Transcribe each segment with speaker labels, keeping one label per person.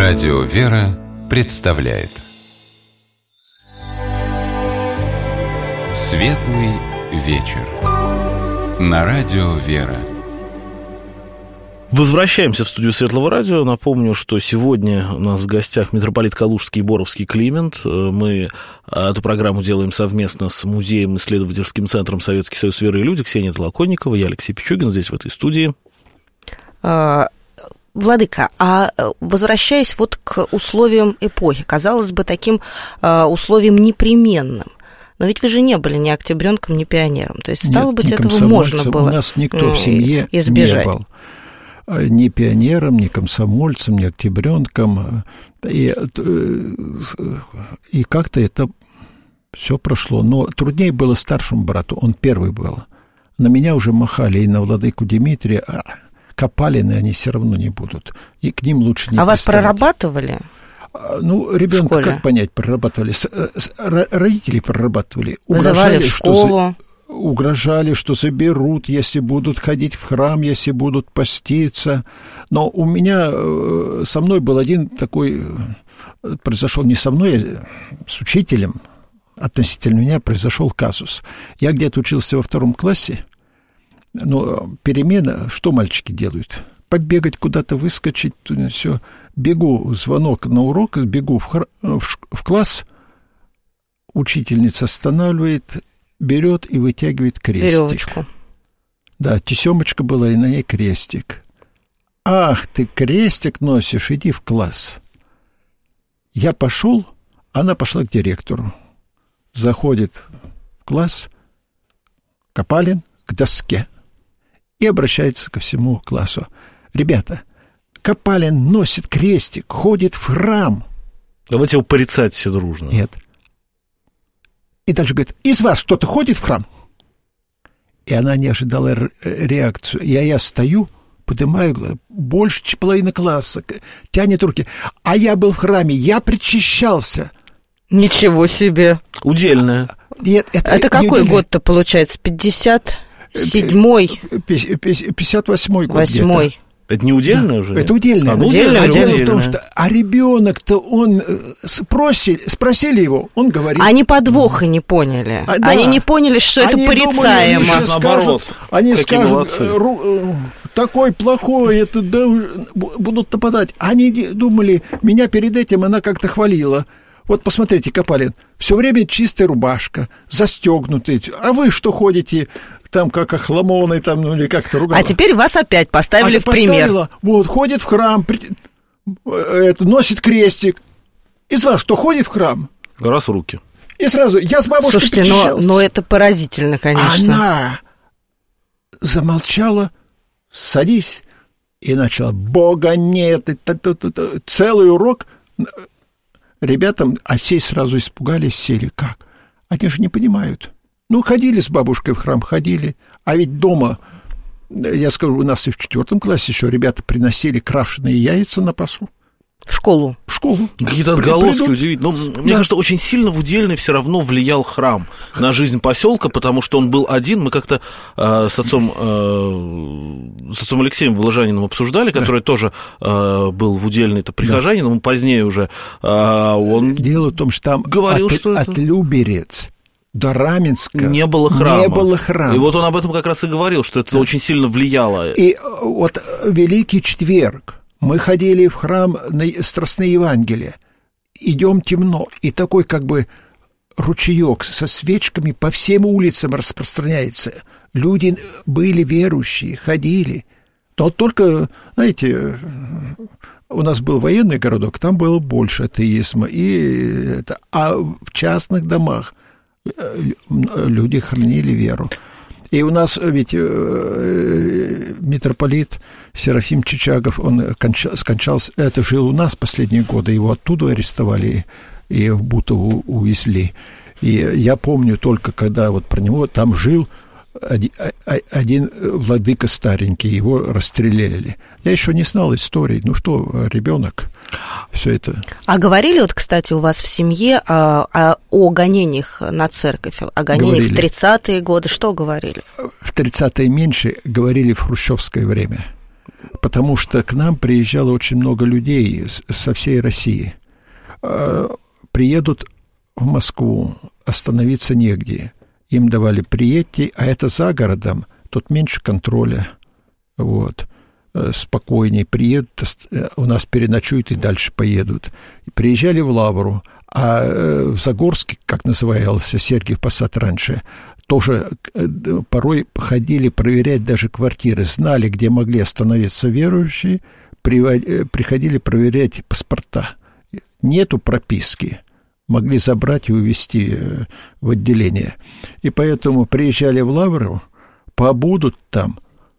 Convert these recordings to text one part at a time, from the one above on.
Speaker 1: Радио «Вера» представляет Светлый вечер на Радио «Вера».
Speaker 2: Возвращаемся в студию Светлого радио. Напомню, что сегодня у нас в гостях митрополит Калужский и Боровский Климент. Мы эту программу делаем совместно с музеем-исследовательским центром «Советский союз веры и люди». Ксения Толоконникова, я Алексей Пичугин, здесь в этой студии.
Speaker 3: Владыка, а возвращаясь вот к условиям эпохи, казалось бы, таким условием непременным, но ведь вы же не были ни октябренком, ни пионером, то есть, стало быть, этого можно было избежать.
Speaker 4: У нас никто в семье не был ни пионером, ни комсомольцем, ни октябренком, и как-то это все прошло. Но труднее было старшему брату, он первый был. На меня уже махали и на владыку Дмитрия, Копалины они все равно не будут. И к ним лучше не приставать.
Speaker 3: Вас прорабатывали?
Speaker 4: Ну, ребенка, как понять, прорабатывали? Родители прорабатывали.
Speaker 3: Вызывали в школу?
Speaker 4: Угрожали, что заберут, если будут ходить в храм, если будут поститься. Но у меня, со мной был один такой, произошел не со мной, а с учителем, относительно меня произошел казус. Я где-то учился во 2 классе. Ну, перемена, что мальчики делают? Побегать куда-то, выскочить, все. Бегу, звонок на урок, бегу в класс, учительница останавливает, берет и вытягивает крестик.
Speaker 3: Веревочку.
Speaker 4: Да, тесемочка была, и на ней крестик. Ах, ты крестик носишь, иди в класс. Я пошел, она пошла к директору. Заходит в класс, Копалин к доске. И обращается ко всему классу. Ребята, Копалин носит крестик, ходит в храм.
Speaker 2: Давайте его порицать все дружно.
Speaker 4: Нет. И дальше говорит, из вас кто-то ходит в храм? И она не ожидала реакцию. Я стою, поднимаю глаза, больше половины класса, тянет руки. А я был в храме, я причащался.
Speaker 3: Ничего себе.
Speaker 2: Удельное.
Speaker 4: Нет,
Speaker 3: это какой год-то получается? 57-й?
Speaker 4: 58-й год.
Speaker 3: 8-й.
Speaker 2: Это не удельное уже?
Speaker 4: Это удельное.
Speaker 3: Удельное.
Speaker 4: Дело в том, что ребенок-то, он спросили его, он говорит.
Speaker 3: Они подвоха не поняли.
Speaker 4: Да.
Speaker 3: Они не поняли, что это порицаемо.
Speaker 4: Они скажут, такой плохой, это да, будут нападать. Они думали, меня перед этим она как-то хвалила. Вот посмотрите, Копалин, все время чистая рубашка, застегнутый. А вы что ходите там как охламоны, там, ну или как-то ругала?
Speaker 3: А теперь вас опять поставили в пример.
Speaker 4: Вот, ходит в храм, носит крестик. Из вас что, ходит в храм?
Speaker 2: Раз руки.
Speaker 4: И сразу, я с бабушкой
Speaker 3: причащался. Слушайте, но это поразительно, конечно.
Speaker 4: Она замолчала, садись, и начала, Бога нет, целый урок. Ребятам, а все сразу испугались, сели. Как? Они же не понимают. Ну, ходили с бабушкой в храм, ходили. А ведь дома, я скажу, у нас и в 4 классе еще ребята приносили крашеные яйца на Пасху.
Speaker 3: В школу?
Speaker 4: В школу.
Speaker 2: Какие-то отголоски удивительные. Но, мне кажется, очень сильно в Удельной все равно влиял храм на жизнь поселка, потому что он был один. Мы как-то с отцом Алексеем Воложаниным обсуждали, который тоже был в Удельной-то прихожанином, он позднее уже. Он
Speaker 4: Дело в том, что там
Speaker 2: говорил,
Speaker 4: от Люберец до Раменска
Speaker 2: не было храма.
Speaker 4: Не было храма.
Speaker 2: И вот он об этом как раз и говорил, что это очень сильно влияло.
Speaker 4: И вот Великий Четверг. Мы ходили в храм на Страстные Евангелия. Идем темно, и такой как бы ручеек со свечками по всем улицам распространяется. Люди были верующие, ходили. Но только, знаете, у нас был военный городок, там было больше атеизма. А в частных домах люди хранили веру. И у нас ведь митрополит Серафим Чичагов, он скончался, это жил у нас последние годы, его оттуда арестовали и в Бутово увезли. И я помню только, когда вот про него там жил один владыка старенький, его расстреляли. Я еще не знал истории. Ну что, ребенок, все это.
Speaker 3: А говорили, вот, кстати, у вас в семье о гонениях на церковь, о гонениях в 30-е годы? Что говорили?
Speaker 4: В 30-е меньше, говорили в хрущевское время. потому что к нам приезжало очень много людей со всей России. Приедут в Москву, остановиться негде. Им давали приедьте, а это за городом, тут меньше контроля. Вот. Спокойнее приедут, у нас переночуют и дальше поедут. Приезжали в Лавру, а в Загорске, как назывался Сергиев Посад раньше, тоже порой ходили проверять даже квартиры, знали, где могли остановиться верующие, приходили проверять паспорта. Нету прописки, могли забрать и увезти в отделение. И поэтому приезжали в Лавру, побудут там,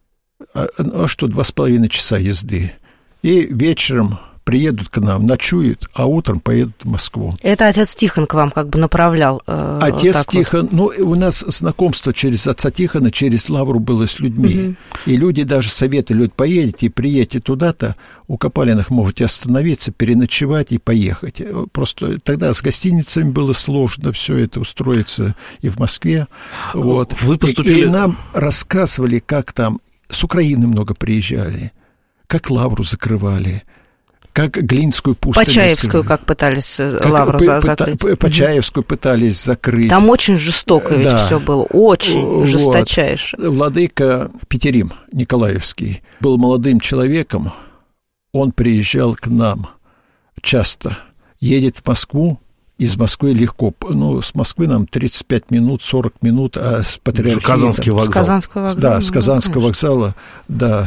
Speaker 4: что 2,5 часа езды, и вечером приедут к нам, ночуют, а утром поедут в Москву.
Speaker 3: Это отец Тихон к вам как бы направлял?
Speaker 4: Отец Тихон, вот. У нас знакомство через отца Тихона, через Лавру было с людьми. И люди даже советовали, поедете, приедете туда-то, у Копалиных можете остановиться, переночевать и поехать. Просто тогда с гостиницами было сложно все это устроиться и в Москве. Вот.
Speaker 2: Вы поступили...
Speaker 4: И нам рассказывали, как там с Украины много приезжали, как Лавру закрывали, как Глинскую пустыню.
Speaker 3: Почаевскую как пытались Лавру закрыть.
Speaker 4: Почаевскую пытались закрыть.
Speaker 3: Там очень жестоко ведь все было, очень жесточайше.
Speaker 4: Владыка Петерим Николаевский был молодым человеком, он приезжал к нам часто, едет в Москву, из Москвы легко, с Москвы нам 35 минут, 40 минут, а с Патриархии...
Speaker 2: Казанский вокзал.
Speaker 3: С Казанского вокзала.
Speaker 4: Да, с Казанского вокзала, да,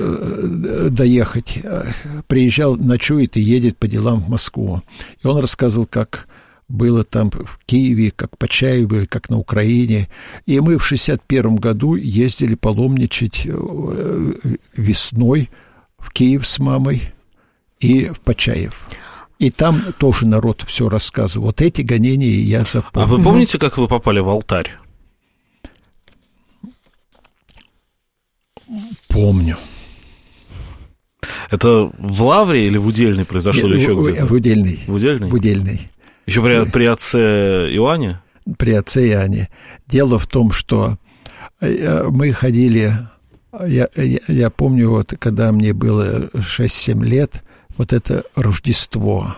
Speaker 4: доехать. Приезжал, ночует и едет по делам в Москву. И он рассказывал, как было там в Киеве, как Почаеве были, как на Украине. И мы в 1961 году ездили паломничать весной в Киев с мамой и в Почаев. И там тоже народ все рассказывал. Вот эти гонения я запомнил.
Speaker 2: А вы помните, как вы попали в алтарь?
Speaker 4: Помню.
Speaker 2: Это в Лавре или в Удельной произошло, или еще где-то?
Speaker 4: В Удельной.
Speaker 2: В Удельной?
Speaker 4: В Удельной.
Speaker 2: Еще при отце Иоанне?
Speaker 4: При отце Иоанне. Дело в том, что мы ходили... Я помню, вот когда мне было 6-7 лет, вот это Рождество,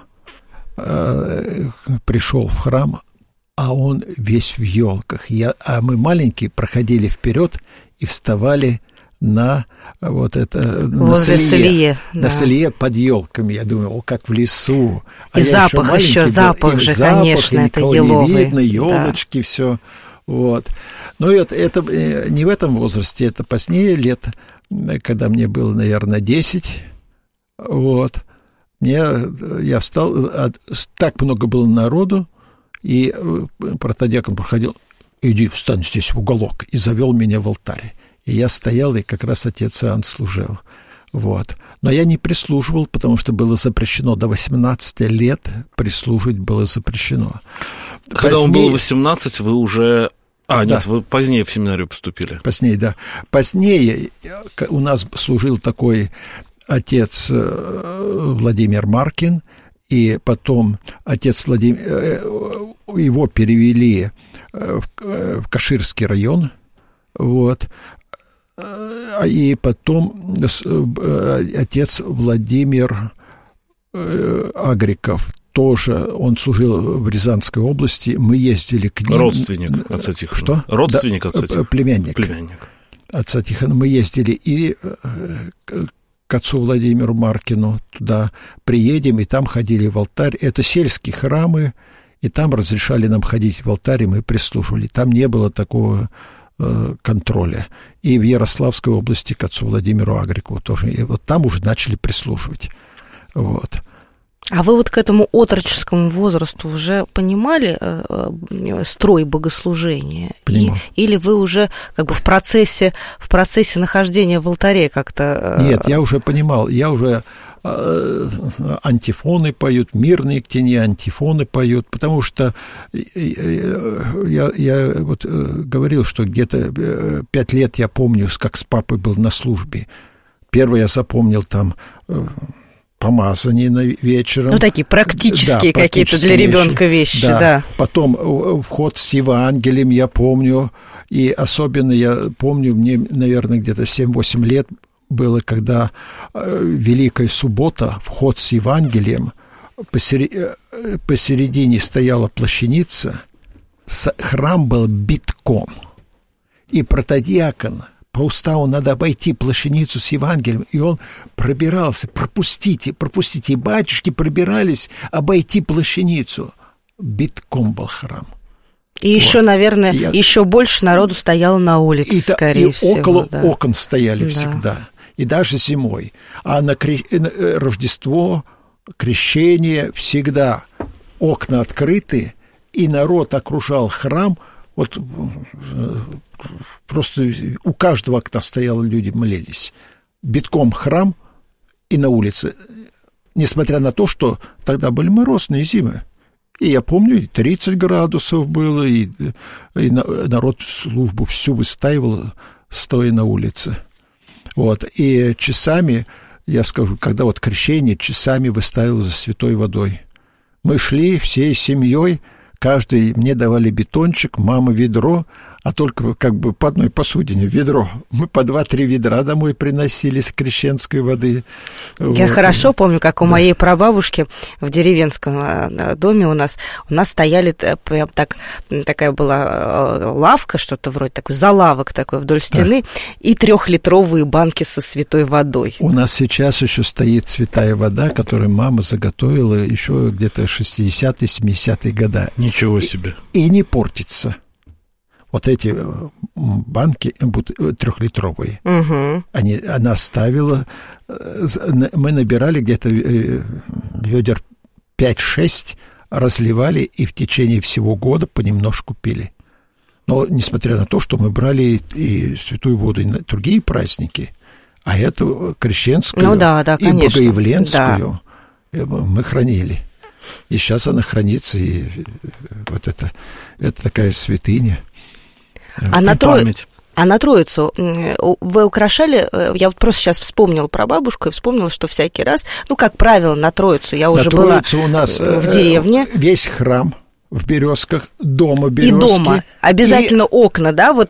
Speaker 4: пришел в храм, а он весь в елках. А мы маленькие проходили вперед и вставали на вот это на солие, на солие под елками. Я думаю, как в лесу.
Speaker 3: И запах еще, запах же, конечно, это еловый.
Speaker 4: Не видно, елочки, все. Вот. Но это не в этом возрасте, это позднее лет, когда мне было, наверное, 10. Вот. Я встал, так много было народу, и протодиакон проходил, иди, встань здесь в уголок, и завел меня в алтарь. И я стоял, и как раз отец Иоанн служил. Вот. Но я не прислуживал, потому что было запрещено. До 18 лет прислуживать было запрещено.
Speaker 2: Когда он был 18, вы уже... нет, вы позднее в семинарию поступили.
Speaker 4: Позднее, да. Позднее у нас служил такой отец Владимир Маркин, и потом отец Владимир... Его перевели в Каширский район, вот. И потом отец Владимир Агриков, тоже он служил в Рязанской области, мы ездили к ним.
Speaker 2: Родственник отца Тихона.
Speaker 4: Что?
Speaker 2: Родственник отца Тихона.
Speaker 4: Племянник отца Тихона. Мы ездили и к отцу Владимиру Маркину туда приедем, и там ходили в алтарь. Это сельские храмы, и там разрешали нам ходить в алтарь, и мы прислуживали. Там не было такого контроля. И в Ярославской области к отцу Владимиру Агрикову тоже. И вот там уже начали прислуживать. Вот.
Speaker 3: А вы вот к этому отроческому возрасту уже понимали строй богослужения? Или вы уже как бы в процессе нахождения в алтаре как-то...
Speaker 4: Нет, я уже понимал. Я уже антифоны поют, мирные к тени антифоны поют, потому что я вот говорил, что где-то 5 лет я помню, как с папой был на службе. Первое я запомнил там... помазание вечером.
Speaker 3: Ну, такие практические какие-то для ребенка вещи, да.
Speaker 4: Потом вход с Евангелием я помню, и особенно я помню, мне, наверное, где-то 7-8 лет было, когда Великая Суббота, вход с Евангелием, посередине стояла плащаница, храм был битком, и протодиакон по уставу надо обойти плащаницу с Евангелием, и он пробирался, пропустите, и батюшки пробирались обойти плащаницу. Битком был храм.
Speaker 3: И еще, наверное, еще больше народу стояло на улице, скорее всего.
Speaker 4: Около окон стояли всегда, и даже зимой. А на Рождество, крещение всегда окна открыты, и народ окружал храм. Вот просто у каждого окна стояло, люди молились. Битком храм и на улице. Несмотря на то, что тогда были морозные зимы. И я помню, 30 градусов было, и народ службу всю выстаивал, стоя на улице. Вот. И часами, я скажу, когда вот крещение, часами выстаивал за святой водой. Мы шли всей семьей, каждый, мне давали бетончик, мама ведро, а только как бы по одной посудине ведро. Мы по 2-3 ведра домой приносили с крещенской воды.
Speaker 3: Я хорошо помню, как у моей прабабушки в деревенском доме у нас стояли, прям такая была лавка, что-то вроде такой, залавок такой вдоль стены, и 3-литровые банки со святой водой. У
Speaker 4: нас сейчас еще стоит святая вода, которую мама заготовила еще где-то 60-е, 70-е годы.
Speaker 2: Ничего себе.
Speaker 4: И не портится. Вот эти банки 3-литровые, она ставила, мы набирали где-то ведер 5-6, разливали и в течение всего года понемножку пили. Но несмотря на то, что мы брали и святую воду и на другие праздники, а эту крещенскую и богоявленскую мы хранили. И сейчас она хранится, и вот это такая святыня.
Speaker 3: А на Троицу вы украшали, я вот просто сейчас вспомнила про бабушку и вспомнила, что всякий раз, как правило, на Троицу я уже была
Speaker 4: у нас
Speaker 3: в деревне.
Speaker 4: Весь храм в Березках, дома Березки.
Speaker 3: И дома. Обязательно окна,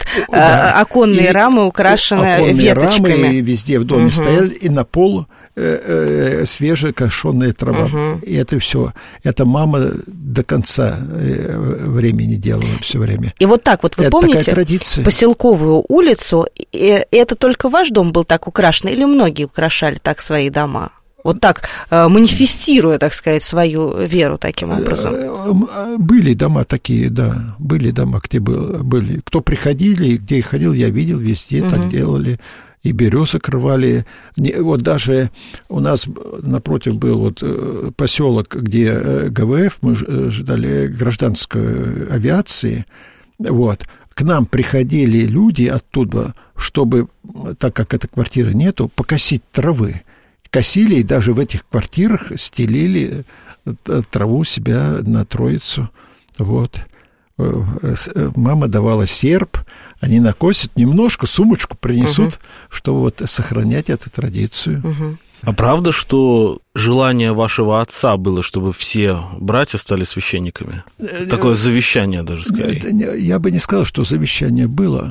Speaker 3: оконные рамы украшены веточками.
Speaker 4: Рамы везде в доме стояли, и на полу свежая кошеная трава. И это все. Это мама до конца времени делала все время.
Speaker 3: И вот так вот, вы помните Поселковую улицу, это только ваш дом был так украшен, или многие украшали так свои дома? Вот так, манифестируя, так сказать, свою веру таким образом.
Speaker 4: Были дома такие, да. Были дома, где были. Кто приходили, где ходил, я видел, везде так делали. И березок рвали. Вот даже у нас напротив был вот поселок, где ГВФ, мы ждали гражданской авиации. Вот. К нам приходили люди оттуда, чтобы, так как этой квартиры нету, покосить травы. Косили, и даже в этих квартирах стелили траву себя на Троицу. Вот. Мама давала серп, они накосят немножко, сумочку принесут, чтобы вот сохранять эту традицию.
Speaker 2: А правда, что желание вашего отца было, чтобы все братья стали священниками? Такое завещание даже, скорее.
Speaker 4: Я бы не сказал, что завещание было.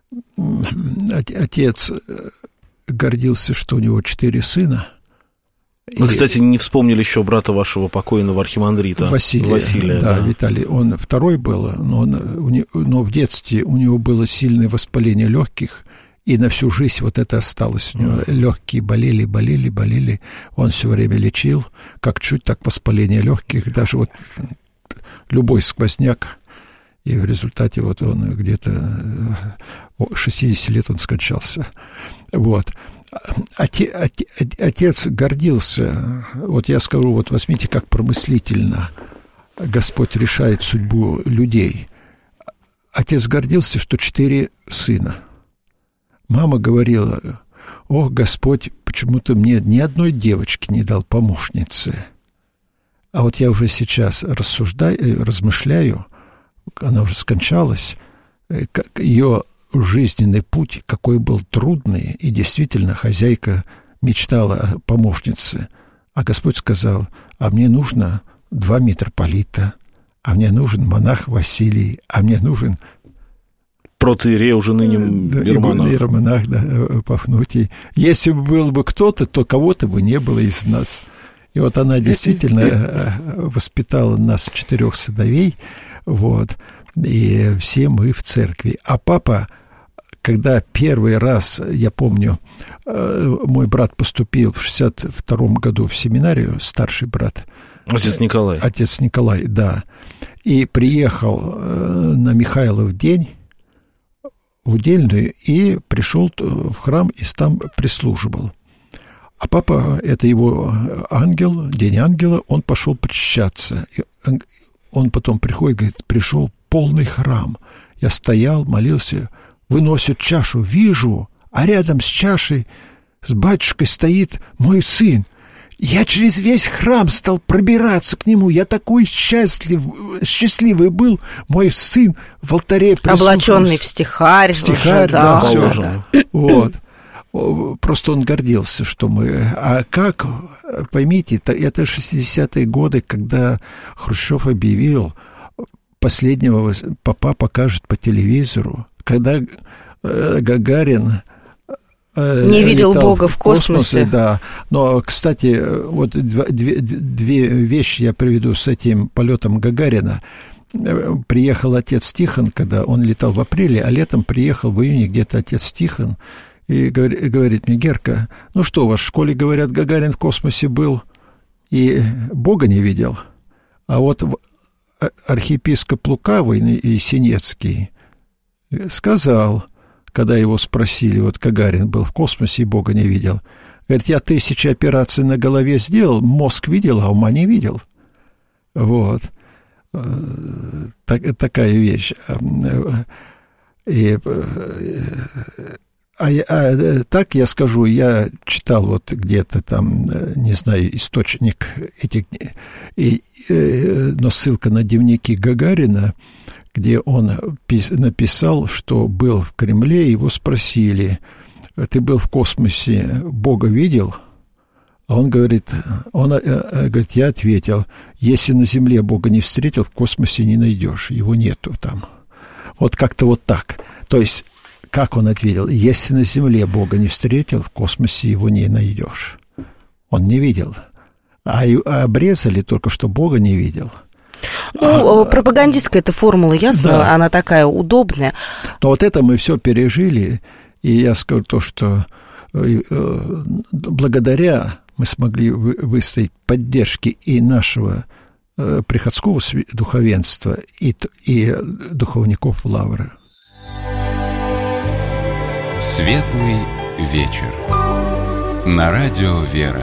Speaker 4: Отец гордился, что у него 4 сына.
Speaker 2: Мы, кстати, не вспомнили еще брата вашего покойного архимандрита Василия.
Speaker 4: Да, Виталий. Он второй был, но в детстве у него было сильное воспаление легких, и на всю жизнь вот это осталось у него. Легкие болели. Он все время лечил, как чуть так воспаление легких, даже вот любой сквозняк. И в результате вот он где-то 60 лет он скончался. Вот. Отец гордился, вот я скажу, вот возьмите, как промыслительно Господь решает судьбу людей. Отец гордился, что 4 сына. Мама говорила: ох, Господь, почему-то мне ни одной девочки не дал помощницы. А вот я уже сейчас размышляю, она уже скончалась, ее жизненный путь, какой был трудный, и действительно хозяйка мечтала о помощнице, а Господь сказал: а мне нужно 2 митрополита, а мне нужен монах Василий, а мне нужен
Speaker 2: протоиерей, уже ныне
Speaker 4: иеромонах, Пафнутий. Если бы был бы кто-то, то кого-то бы не было из нас. И вот она действительно воспитала нас 4 сыновей, вот, и все мы в церкви. А папа, когда первый раз, я помню, мой брат поступил в 62-м году в семинарию, старший брат.
Speaker 2: Отец Николай.
Speaker 4: Отец Николай, да. И приехал на Михайлов день, в удельную, и пришел в храм, и там прислуживал. А папа, это его ангел, день ангела, он пошел причащаться. И он потом приходит, говорит, пришел полный храм. Я стоял, молился, выносит чашу, вижу, а рядом с чашей, с батюшкой стоит мой сын. Я через весь храм стал пробираться к нему. Я такой счастливый был. Мой сын в алтаре прислушался.
Speaker 3: Облаченный в стихарь.
Speaker 4: Стихарь, да, все. Да. Вот. Просто он гордился, что мы... А как, поймите, это 60-е годы, когда Хрущев объявил, последнего папа покажет по телевизору, когда Гагарин...
Speaker 3: Не видел Бога в космосе.
Speaker 4: Да. Но, кстати, вот две вещи я приведу с этим полетом Гагарина. Приехал отец Тихон, когда он летал в апреле, а летом приехал в июне где-то отец Тихон и говорит мне: Герка, ну что у вас в школе, говорят, Гагарин в космосе был и Бога не видел? А вот архиепископ Лукавый и Синецкий сказал, когда его спросили, вот Гагарин был в космосе и Бога не видел, говорит, я 1000 операций на голове сделал, мозг видел, а ума не видел. Вот. Такая вещь. И, так я скажу, я читал вот где-то там, не знаю, источник этих, но ссылка на дневники Гагарина, где он написал, что был в Кремле, его спросили, ты был в космосе, Бога видел? А он говорит, я ответил, если на Земле Бога не встретил, в космосе не найдешь, его нету там. Вот как-то вот так. То есть, как он ответил, если на Земле Бога не встретил, в космосе его не найдешь. Он не видел. А обрезали только, что Бога не видел.
Speaker 3: Ну, пропагандистская эта формула, ясно, да. Она такая удобная.
Speaker 4: Но вот это мы все пережили, и я скажу то, что благодаря мы смогли выстоять поддержки и нашего приходского духовенства, и духовников Лавры.
Speaker 1: Светлый вечер. На радио «Вера».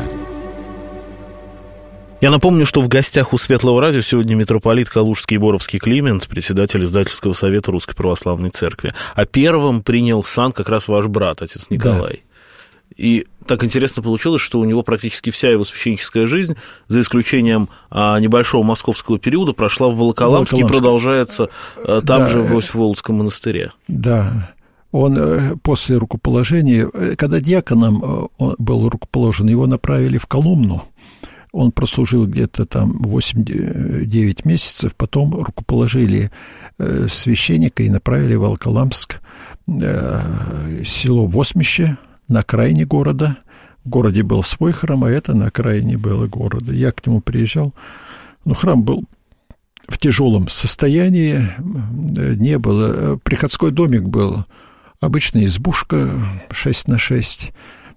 Speaker 2: Я напомню, что в гостях у Светлого радио сегодня митрополит Калужский и Боровский Климент, председатель издательского совета Русской Православной Церкви. А первым принял сан как раз ваш брат, отец Николай. Да. И так интересно получилось, что у него практически вся его священническая жизнь, за исключением небольшого московского периода, прошла в Волоколамске и продолжается там же, в Иосифо-Володском монастыре.
Speaker 4: Да. Он после рукоположения, когда диаконом был рукоположен, его направили в Коломну. Он прослужил где-то там 8-9 месяцев, потом рукоположили священника и направили в Волоколамск, село Восмище, на окраине города. В городе был свой храм, а это на окраине было города. Я к нему приезжал. Но храм был в тяжелом состоянии, не было. Приходской домик был, обычная избушка 6x6.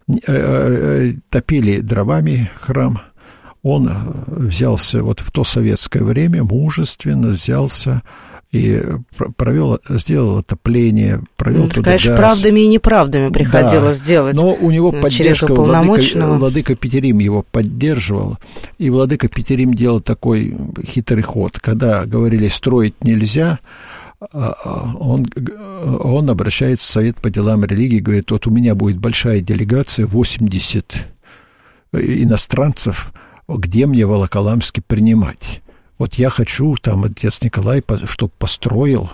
Speaker 4: Топили дровами храм. Он взялся вот в то советское время, мужественно взялся и сделал отопление, провел туда
Speaker 3: конечно,
Speaker 4: газ.
Speaker 3: Правдами и неправдами приходилось делать.
Speaker 4: Но у него поддержка, владыка Петерим его поддерживал, и владыка Петерим делал такой хитрый ход. Когда говорили, строить нельзя, он обращается в Совет по делам религии, говорит, вот у меня будет большая делегация, 80 иностранцев, где мне в Волоколамске принимать? Вот я хочу, там, отец Николай, чтобы построил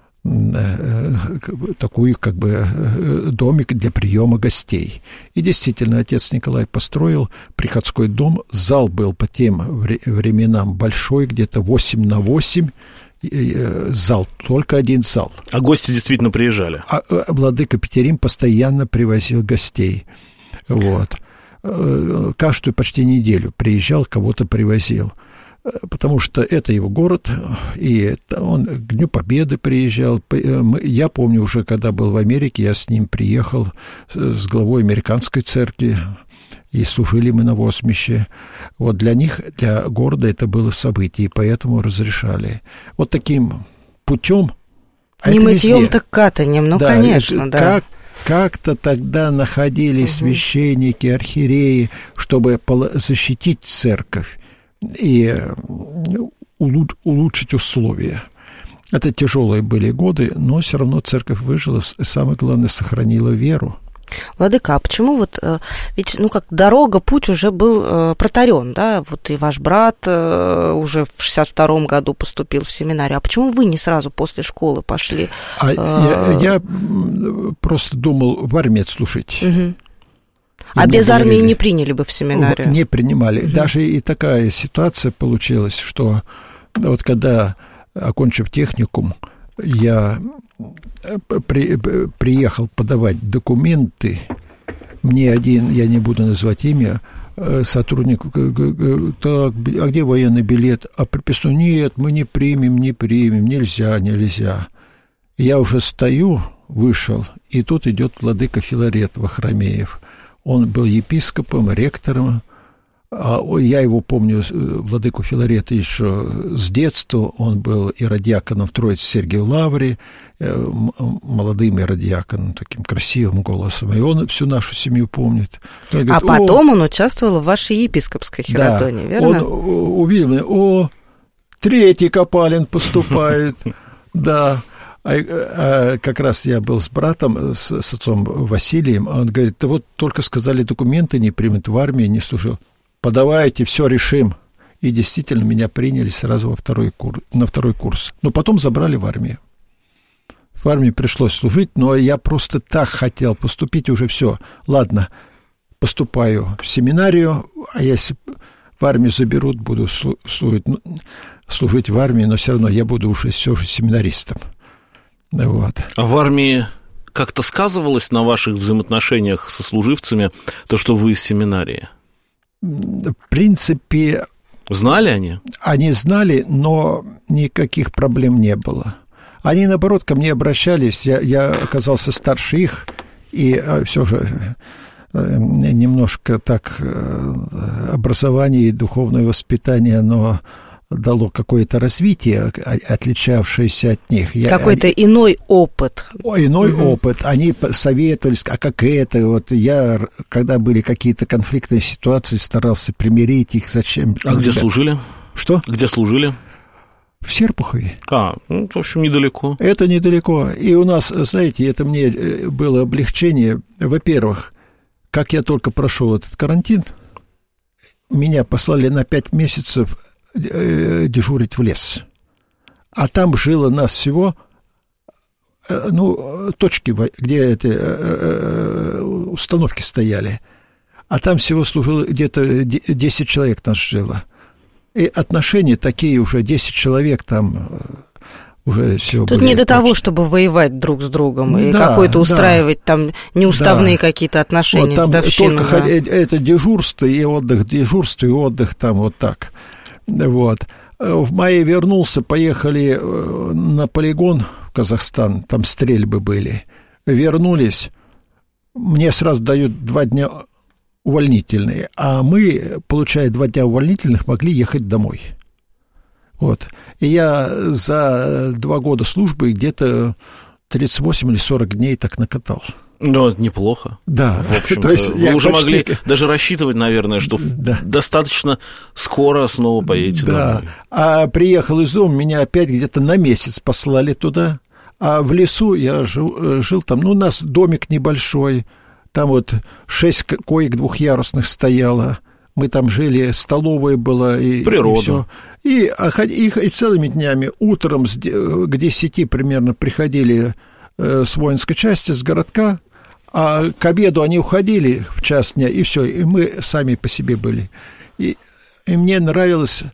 Speaker 4: такой, как бы, домик для приема гостей. И действительно, отец Николай построил приходской дом. Зал был по тем временам большой, где-то 8x8, зал, только один зал.
Speaker 2: А гости действительно приезжали?
Speaker 4: Владыка Петерим постоянно привозил гостей. Вот. Каждую почти неделю приезжал, кого-то привозил. Потому что это его город, и он к Дню Победы приезжал. Я помню уже, когда был в Америке, я с ним приехал, с главой американской церкви, и служили мы на Восмище. Вот для них, для города это было событие, и поэтому разрешали. Вот таким путем.
Speaker 3: Не мытьем, так катанием, ну, да, конечно, да.
Speaker 4: Как-то тогда находились священники, архиереи, чтобы защитить церковь и улучшить условия. Это тяжелые были годы, но все равно церковь выжила, и самое главное, сохранила веру.
Speaker 3: Владыка, а почему вот, ведь, как дорога, путь уже был протарен, да, вот и ваш брат уже в 62-м году поступил в семинарию, а почему вы не сразу после школы пошли?
Speaker 4: Я просто думал в армии отслужить.
Speaker 3: А без армии не приняли бы в семинарию?
Speaker 4: Не принимали. Даже и такая ситуация получилась, что вот когда, окончив техникум, я приехал подавать документы, мне один, я не буду называть имя, сотрудник, так, а где военный билет? А приписной, нет, мы не примем, нельзя. Я уже стою, вышел, и тут идет владыка Филарет Вахромеев. Он был епископом, ректором. Я его помню, владыку Филарета, еще с детства. Он был иродиаконом в Троице-Сергиевой лавре, молодым иродиаконом, таким красивым голосом. И он всю нашу семью помнит. Он говорит,
Speaker 3: потом он участвовал в вашей епископской хиротоне,
Speaker 4: да,
Speaker 3: верно?
Speaker 4: Он увидел меня, третий Копалин поступает, да. Как раз я был с братом, с отцом Василием, он говорит, да вот только сказали, документы не примут, в армии не служил. Подавайте, все решим. И действительно меня приняли сразу на второй курс. Но потом забрали в армию. В армии пришлось служить, но я просто так хотел поступить, уже все. Ладно, поступаю в семинарию, а если в армию заберут, буду служить в армии, но все равно я буду уже все же семинаристом. Вот.
Speaker 2: А в армии как-то сказывалось на ваших взаимоотношениях со служивцами то, что вы из семинарии?
Speaker 4: В принципе...
Speaker 2: Знали они? Они
Speaker 4: знали, но никаких проблем не было. Они, наоборот, ко мне обращались. Я оказался старше их, и все же немножко так образование и духовное воспитание, оно дало какое-то развитие, отличавшееся от них.
Speaker 3: Какой-то иной опыт.
Speaker 4: Иной опыт. Они советовались, а как это? Вот я, когда были какие-то конфликтные ситуации, старался примирить их. Зачем?
Speaker 2: А где служили?
Speaker 4: Что?
Speaker 2: Где служили?
Speaker 4: В Серпухове.
Speaker 2: В общем, недалеко.
Speaker 4: Это недалеко. И у нас, знаете, это мне было облегчение. Во-первых, как я только прошел этот карантин, меня послали на 5 месяцев дежурить в лес. А там жило нас всего, точки, где эти установки стояли. А там всего служило где-то 10 человек нас жило. И отношения такие уже, 10 человек там уже все.
Speaker 3: Тут не до того, чтобы воевать друг с другом и какой-то устраивать там неуставные какие-то отношения,
Speaker 4: вот там
Speaker 3: вдовщину.
Speaker 4: Только это дежурство и отдых, там вот так. Вот. В мае вернулся, поехали на полигон в Казахстан, там стрельбы были. Вернулись, мне сразу дают 2 дня увольнительные, а мы, получая 2 дня увольнительных, могли ехать домой. Вот. И я за 2 года службы где-то 38 или 40 дней так накатал.
Speaker 2: Ну, это неплохо.
Speaker 4: Да.
Speaker 2: В общем-то, вы уже могли даже рассчитывать, наверное, что достаточно скоро снова поедете домой.
Speaker 4: А приехал из дома, меня опять где-то на месяц послали туда. А в лесу я жил там, у нас домик небольшой, там вот 6 коек двухъярусных стояло. Мы там жили, столовая была.
Speaker 2: Природа.
Speaker 4: И целыми днями, утром к 10 примерно приходили с воинской части, с городка, а к обеду они уходили в час дня, и все, и мы сами по себе были. И мне нравилось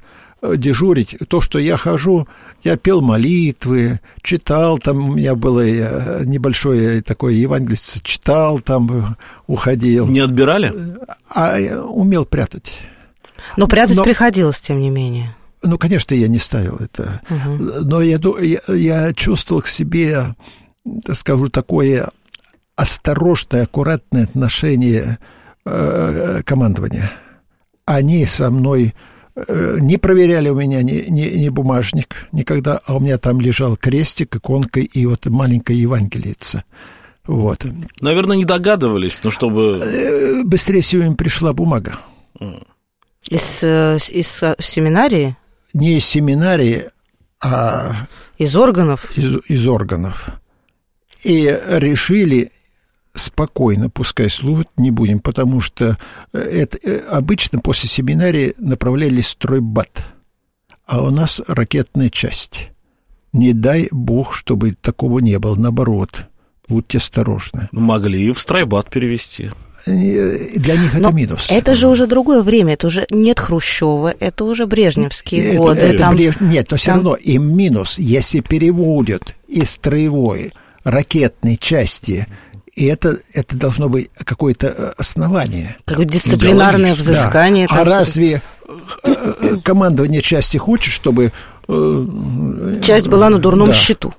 Speaker 4: дежурить. То, что я хожу, я пел молитвы, читал, там у меня было небольшое такое евангельство, читал, там уходил.
Speaker 2: Не отбирали?
Speaker 4: А умел прятать.
Speaker 3: Но прятать приходилось, тем не менее.
Speaker 4: Ну, конечно, я не ставил это. Но я чувствовал к себе, скажу, такое осторожное, аккуратное отношение командования. Они со мной не проверяли у меня ни бумажник никогда, а у меня там лежал крестик, иконка и вот маленькая евангелица. Вот.
Speaker 2: Наверное, не догадывались, но чтобы...
Speaker 4: Быстрее всего им пришла бумага.
Speaker 3: Из семинарии?
Speaker 4: Не из семинарии, а...
Speaker 3: Из органов?
Speaker 4: Из органов. И решили... спокойно, пускай служат, не будем, потому что обычно после семинарии направлялись в стройбат, а у нас ракетная часть. Не дай бог, чтобы такого не было, наоборот, будьте осторожны.
Speaker 2: Могли и в стройбат перевести.
Speaker 4: Для них это минус.
Speaker 3: Это же уже другое время, это уже нет Хрущева, это уже брежневские годы.
Speaker 4: Нет, но все равно им минус, если переводят из строевой ракетной части. И это должно быть какое-то основание.
Speaker 3: Какое-то дисциплинарное взыскание.
Speaker 4: Да. А разве командование части хочет, чтобы...
Speaker 3: Часть была на дурном счету?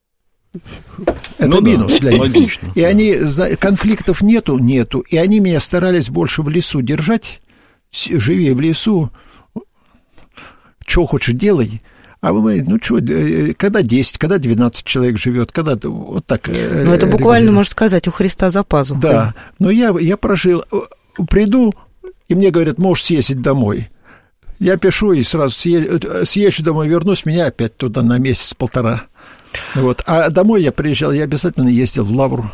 Speaker 4: Это минус для них.
Speaker 2: Логично.
Speaker 4: И они, конфликтов нету, и они меня старались больше в лесу держать, живи в лесу, что хочешь делай. А вы, когда 10, когда 12 человек живет, когда вот так...
Speaker 3: Ну, это буквально, можно сказать, у Христа за пазухой.
Speaker 4: Да, но я прожил, приду, и мне говорят, можешь съездить домой. Я пишу и сразу съезжу домой, вернусь, меня опять туда на месяц-полтора. Вот. А домой я приезжал, я обязательно ездил в Лавру.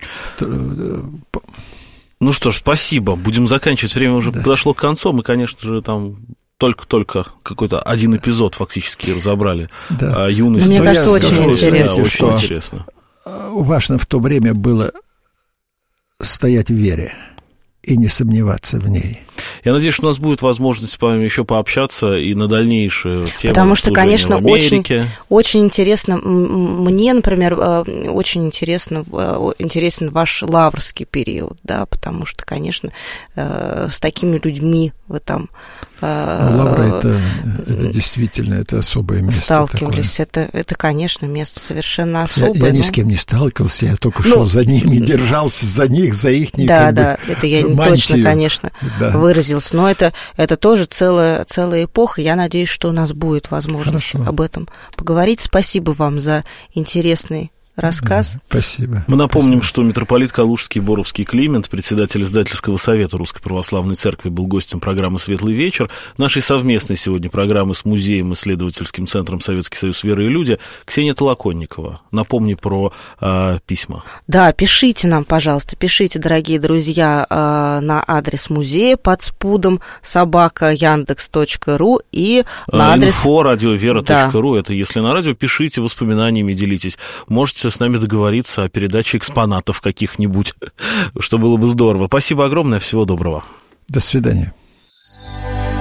Speaker 2: Ну что ж, спасибо. Будем заканчивать. Время уже подошло к концу. Мы, конечно же, там... Только какой-то один эпизод фактически разобрали.
Speaker 4: Да.
Speaker 2: Юность.
Speaker 3: Мне кажется, очень интересно.
Speaker 2: Да, очень интересно.
Speaker 4: Важно в то время было стоять в вере и не сомневаться в ней.
Speaker 2: Я надеюсь, что у нас будет возможность с вами еще пообщаться и на дальнейшие темы.
Speaker 3: Потому что, конечно, очень интересно. Мне, например, очень интересен ваш лаврский период, да, потому что, конечно, с такими людьми вы там...
Speaker 4: Лавра это действительно это особое место.
Speaker 3: Сталкивались. Это, конечно, место совершенно особое.
Speaker 4: Я ни с кем не сталкивался, я только шел за ними, держался за них, за их
Speaker 3: Да, это я не точно, конечно, выразился. Но это тоже целая эпоха. Я надеюсь, что у нас будет возможность об этом поговорить. Спасибо вам за интересный рассказ.
Speaker 4: Спасибо.
Speaker 2: Мы напомним, что митрополит Калужский и Боровский Климент, председатель издательского совета Русской Православной Церкви, был гостем программы «Светлый вечер», нашей совместной сегодня программы с Музеем исследовательским центром «Советский союз веры и люди». Ксения Толоконникова. Напомни про письма. Да, пишите нам, пожалуйста, пишите, дорогие друзья, на адрес музея под спудом @yandex.ru и на адрес info@radiovera.ru. Да. Это если на радио, пишите воспоминаниями, делитесь. Можете с нами договориться о передаче экспонатов каких-нибудь, что было бы здорово. Спасибо огромное, всего доброго.
Speaker 4: До свидания.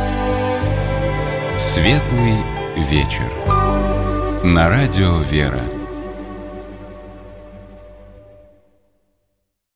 Speaker 1: Светлый вечер. На радио «Вера».